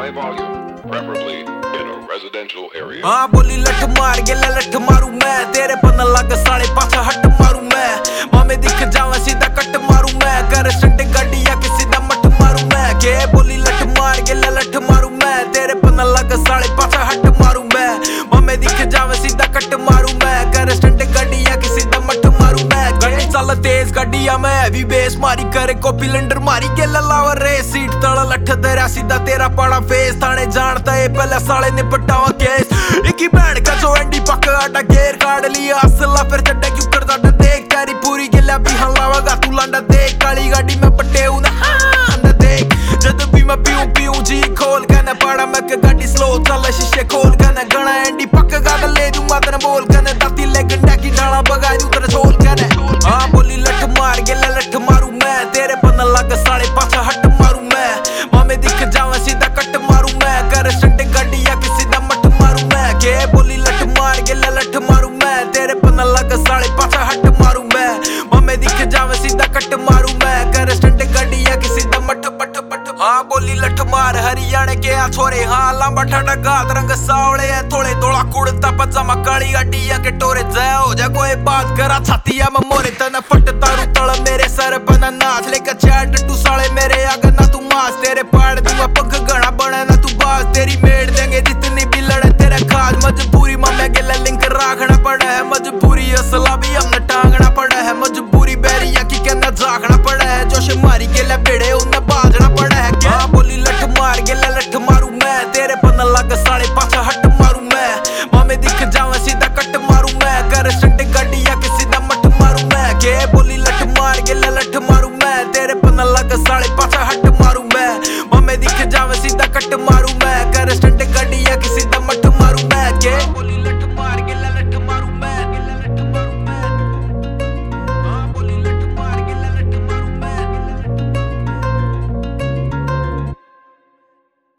high volume, preferably in a residential area. हाँ बोली लठ मार गेला लठ मारू मैं तेरे पन लग साले पाछा हट मारू मैं मामे दिख जावा सीधा कट मारू मैं कर स्टंट गाड़िया के सीधा मट मारू मैं के बोली लठ मार गेला लठ मारू मैं तेरे पन लग साले पाछा हट मारू मैं मामे दिख जावा सीधा कट मारू मैं कर स्टंट गाड़िया के सीधा मट मारू मैं गाड़ी चल तेज गाड़िया मैं भी बेस मारी करे कॉपी लंडर मारी गेला लावर रे सीट तल लठ दरिया सीधा तेरा पाड़ा फेस थाने जानता है पहले साले ने पटावा केस एक ही बैंड का जो एंडी पक्का आटा गेर काट लिया असला फिर चड्डा क्यों करता डा देख तेरी पूरी गिला भी हलावागा तू लांडा देख काली गाड़ी में पट्टे हूं ना अंदर देख जब भी मैं पीऊं पीऊं जी खोल के ना पाड़ा मैं के गाड़ी स्लो चल शीशे खोल के ना गणा एंडी पक्का गाड़ ले दूं मात्र बोल के ना दाती ले गंडा की डाला बगा दूं तेरे छोल के ना हां बोली लठ मार गेला लठ मारू मैं तेरे पन लग साले पाछा हट मारू मैं मामे दिख जावा सीधा कट मारू मैं कर स्टंट गाड़िया के सीधा मट मारू मैं के बोली लठ मार गेला लठ मारू मैं तेरे पन लग साले पाछा हट मारू मैं मामे दिख जावा सीधा कट मारू मैं कर स्टंट गाड़िया के सीधा मट पट पट हाँ बोली लठ मार हरियाणा के आ छोरे हाँ लंबा ठाडा गात रंग सावले है थोड़े थोड़ा कुड़ता पजामा काली गाड़िया के टोरे जय हो जा कोई बात करा छातिया में मोरे